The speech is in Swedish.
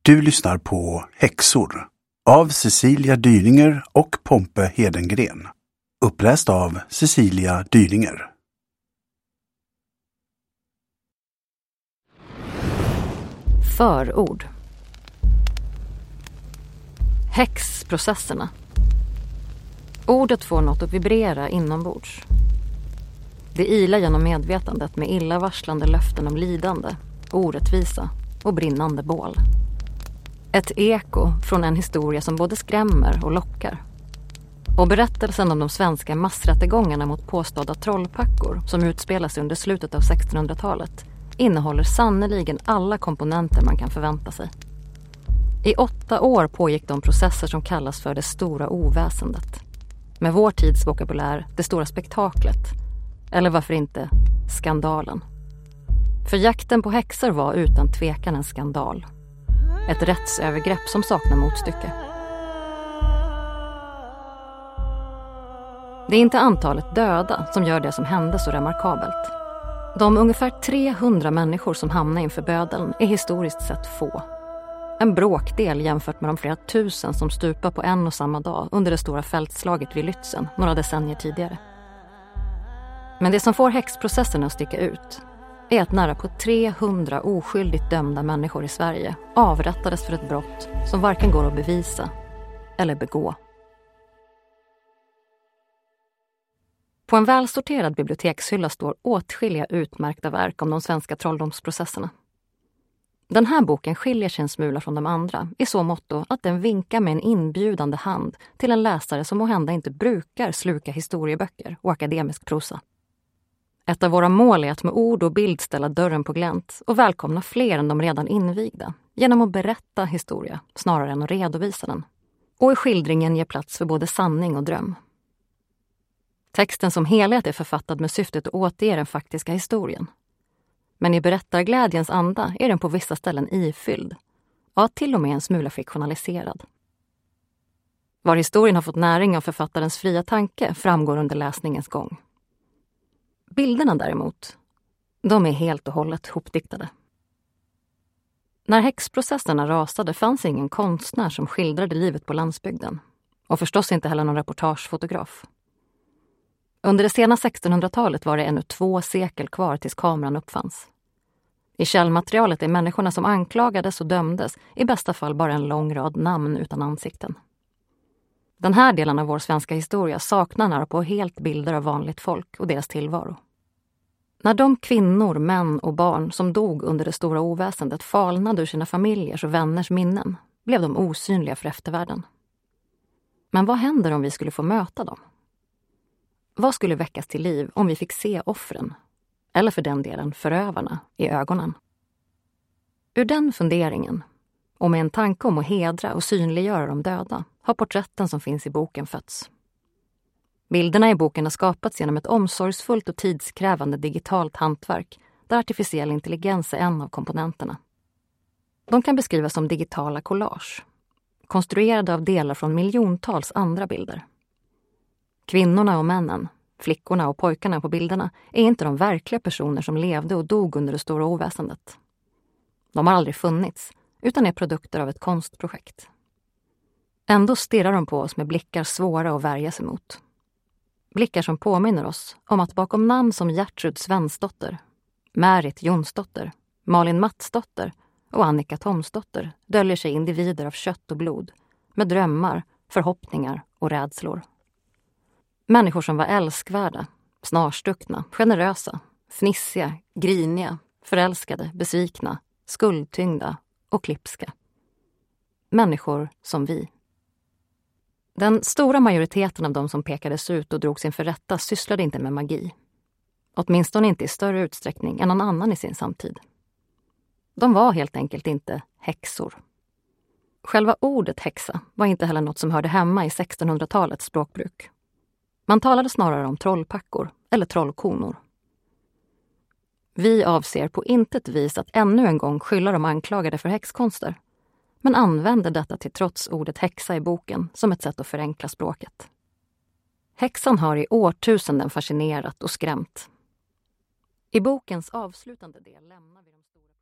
Du lyssnar på Häxor av Cecilia Dyringer och Pompe Hedengren. Uppläst av Cecilia Dyringer. Förord. Häxprocesserna. Ordet får något att vibrera inombords. Det ilar genom medvetandet med illavarslande löften om lidande, orättvisa och brinnande bål. Ett eko från en historia som både skrämmer och lockar. Och berättelsen om de svenska massrättegångarna mot påstådda trollpackor som utspelas under slutet av 1600-talet innehåller sannoliken alla komponenter man kan förvänta sig. I 8 år pågick de processer som kallas för det stora oväsendet. Med vår tids vokabulär det stora spektaklet. Eller varför inte skandalen. För jakten på häxor var utan tvekan en skandal. Ett rättsövergrepp som saknar motstycke. Det är inte antalet döda som gör det som hände så remarkabelt. De ungefär 300 människor som hamnar inför bödeln är historiskt sett få. En bråkdel jämfört med de flera tusen som stupar på en och samma dag under det stora fältslaget vid Lützen några decennier tidigare. Men det som får häxprocesserna att sticka ut är att nära på 300 oskyldigt dömda människor i Sverige avrättades för ett brott som varken går att bevisa eller begå. På en välsorterad bibliotekshylla står åtskilliga utmärkta verk om de svenska trolldomsprocesserna. Den här boken skiljer sig en smula från de andra i så motto att den vinkar med en inbjudande hand till en läsare som måhända inte brukar sluka historieböcker och akademisk prosa. Ett av våra mål är att med ord och bild ställa dörren på glänt och välkomna fler än de redan invigda genom att berätta historia snarare än att redovisa den. Och i skildringen ger plats för både sanning och dröm. Texten som helhet är författad med syftet att återge den faktiska historien. Men i berättarglädjens anda är den på vissa ställen ifylld. Ja, till och med en smula fiktionaliserad. Var historien har fått näring av författarens fria tanke framgår under läsningens gång. Bilderna däremot, de är helt och hållet hopdiktade. När häxprocesserna rasade fanns ingen konstnär som skildrade livet på landsbygden. Och förstås inte heller någon reportagefotograf. Under det sena 1600-talet var det ännu 2 sekel kvar tills kameran uppfanns. I källmaterialet är människorna som anklagades och dömdes i bästa fall bara en lång rad namn utan ansikten. Den här delen av vår svenska historia saknar nära på helt bilder av vanligt folk och deras tillvaro. När de kvinnor, män och barn som dog under det stora oväsendet falnade ur sina familjers och vänners minnen blev de osynliga för eftervärlden. Men vad händer om vi skulle få möta dem? Vad skulle väckas till liv om vi fick se offren, eller för den delen förövarna, i ögonen? Ur den funderingen, och med en tanke om att hedra och synliggöra de döda, har porträtten som finns i boken fötts. Bilderna i boken har skapats genom ett omsorgsfullt och tidskrävande digitalt hantverk, där artificiell intelligens är en av komponenterna. De kan beskrivas som digitala collage, konstruerade av delar från miljontals andra bilder. Kvinnorna och männen, flickorna och pojkarna på bilderna är inte de verkliga personer som levde och dog under det stora oväsendet. De har aldrig funnits, utan är produkter av ett konstprojekt. Ändå stirrar de på oss med blickar svåra att värja sig mot. Blickar som påminner oss om att bakom namn som Gertrud Svensdotter, Märit Jonsdotter, Malin Mattsdotter och Annika Thomsdotter döljer sig individer av kött och blod, med drömmar, förhoppningar och rädslor. Människor som var älskvärda, snarstuckna, generösa, fnissiga, griniga, förälskade, besvikna, skuldtyngda och klipska. Människor som vi. Den stora majoriteten av de som pekades ut och drogs inför rätta sysslade inte med magi. Åtminstone inte i större utsträckning än någon annan i sin samtid. De var helt enkelt inte häxor. Själva ordet häxa var inte heller något som hörde hemma i 1600-talets språkbruk. Man talade snarare om trollpackor eller trollkonor. Vi avser på intet vis att ännu en gång skylla de anklagade för häxkonster, men använder detta till trots ordet häxa i boken som ett sätt att förenkla språket. Häxan har i årtusenden fascinerat och skrämt. I bokens avslutande del lämnar vi de stora...